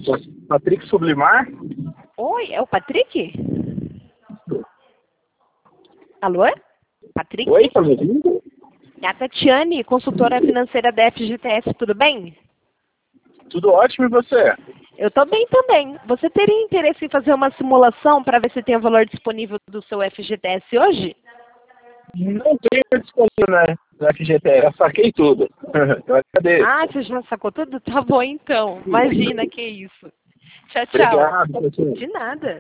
sou Patrick Sublimar. Oi, é o Patrick? Alô? Patrick? Oi, tá me ouvindo? É a Tatiane, consultora financeira da FGTS, tudo bem? Tudo ótimo e você? Eu tô bem também. Você teria interesse em fazer uma simulação para ver se tem o valor disponível do seu FGTS hoje? Não tenho disponível na FGTS, eu saquei tudo. Eu agradeço. Ah, você já sacou tudo? Tá bom então. Imagina que isso. Tchau, tchau. Obrigado, Tatiana. De nada.